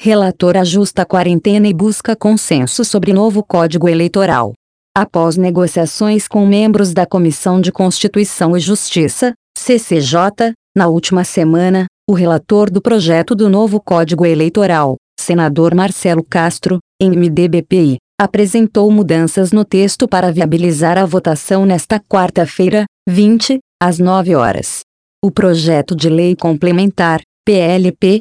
Relator ajusta a quarentena e busca consenso sobre novo Código Eleitoral. Após negociações com membros da Comissão de Constituição e Justiça, CCJ, na última semana, o relator do projeto do novo Código Eleitoral, senador Marcelo Castro, MDBPI, apresentou mudanças no texto para viabilizar a votação nesta quarta-feira, 20, às 9 horas. O projeto de lei complementar, PLP,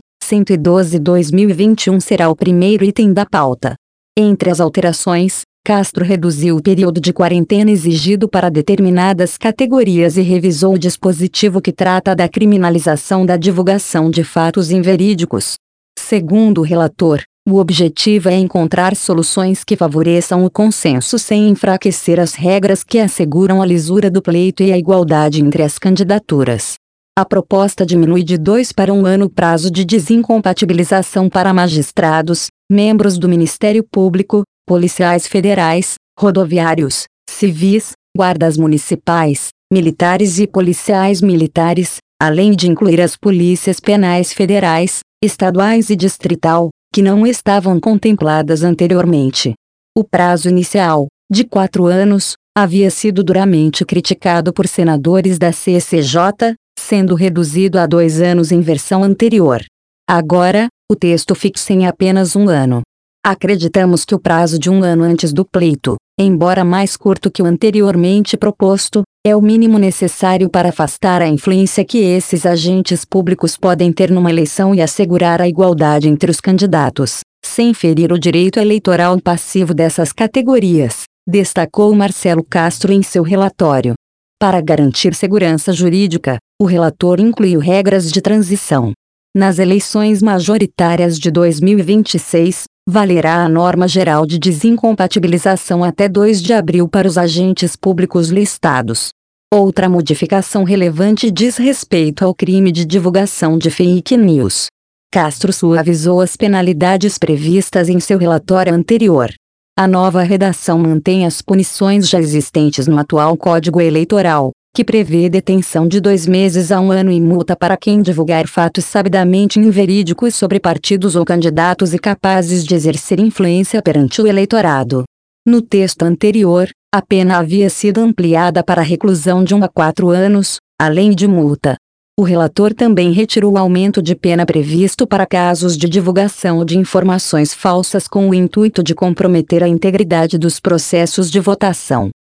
112/2021 será o primeiro item da pauta. Entre as alterações, Castro reduziu o período de quarentena exigido para determinadas categorias e revisou o dispositivo que trata da criminalização da divulgação de fatos inverídicos. Segundo o relator, o objetivo é encontrar soluções que favoreçam o consenso sem enfraquecer as regras que asseguram a lisura do pleito e a igualdade entre as candidaturas. A proposta diminui de 2 para 1 ano o prazo de desincompatibilização para magistrados, membros do Ministério Público, policiais federais, rodoviários, civis, guardas municipais, militares e policiais militares, além de incluir as polícias penais federais, estaduais e distrital, que não estavam contempladas anteriormente. O prazo inicial, de 4 anos, havia sido duramente criticado por senadores da CCJ, sendo reduzido a 2 anos em versão anterior. Agora, o texto fixa em apenas 1 ano. Acreditamos que o prazo de 1 ano antes do pleito, embora mais curto que o anteriormente proposto, é o mínimo necessário para afastar a influência que esses agentes públicos podem ter numa eleição e assegurar a igualdade entre os candidatos, sem ferir o direito eleitoral passivo dessas categorias, destacou Marcelo Castro em seu relatório. Para garantir segurança jurídica, o relator incluiu regras de transição. Nas eleições majoritárias de 2026, valerá a norma geral de desincompatibilização até 2 de abril para os agentes públicos listados. Outra modificação relevante diz respeito ao crime de divulgação de fake news. Castro suavizou as penalidades previstas em seu relatório anterior. A nova redação mantém as punições já existentes no atual Código Eleitoral, que prevê detenção de 2 meses a 1 ano e multa para quem divulgar fatos sabidamente inverídicos sobre partidos ou candidatos e capazes de exercer influência perante o eleitorado. No texto anterior, a pena havia sido ampliada para reclusão de 1 a 4 anos, além de multa. O relator também retirou o aumento de pena previsto para casos de divulgação de informações falsas com o intuito de comprometer a integridade dos processos de votação.